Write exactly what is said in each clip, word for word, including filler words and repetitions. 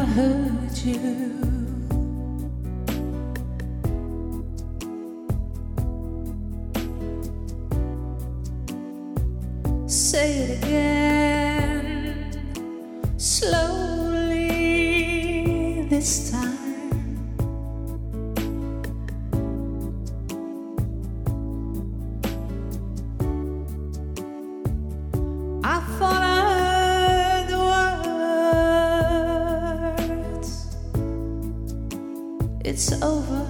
hurt you. Say it again, slowly this time. I thought I heard the words, it's over.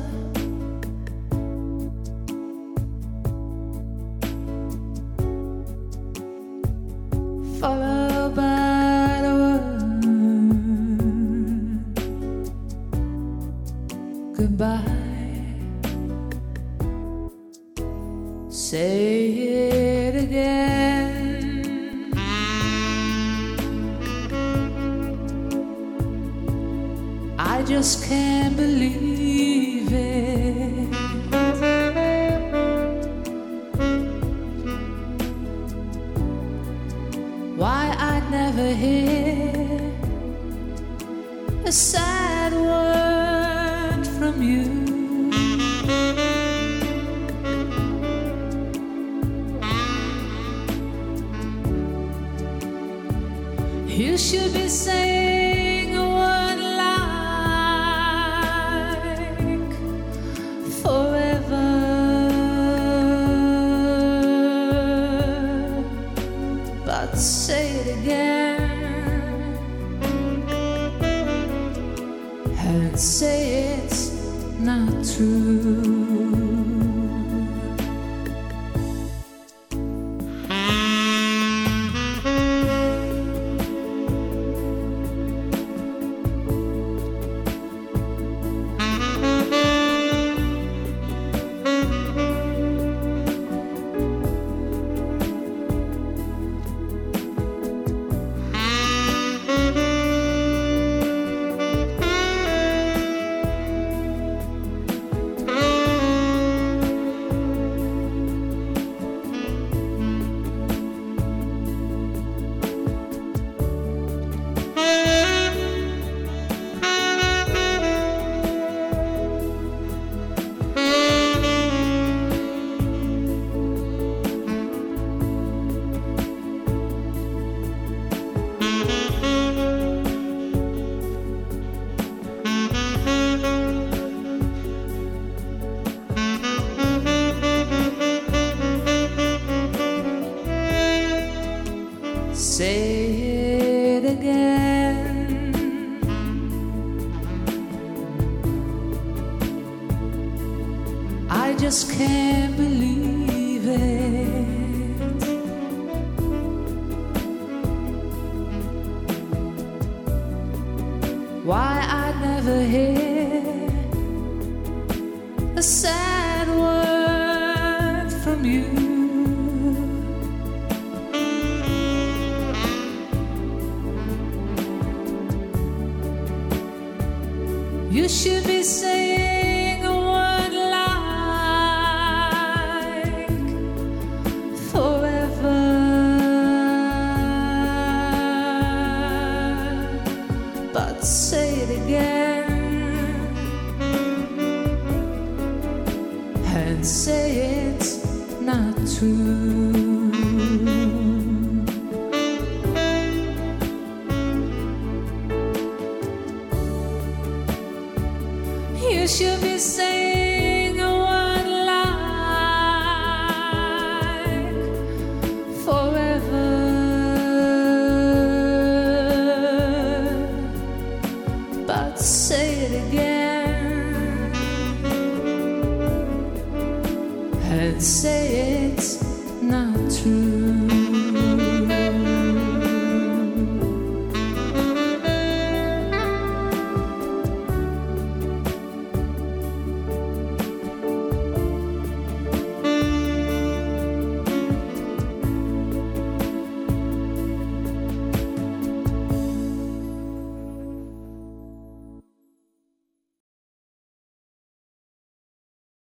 Followed by the word goodbye. Say it again. I just can't believe it. Why I never hear a sad word from you. You should be saying a word like forever, but say it again and say it's not true. Say it again. I just can't believe it. Why I never hear a sad word from you. You should be saying a word like forever, but say it again and say it's not true. You should be saying a word like forever, but say it again and say it's not true.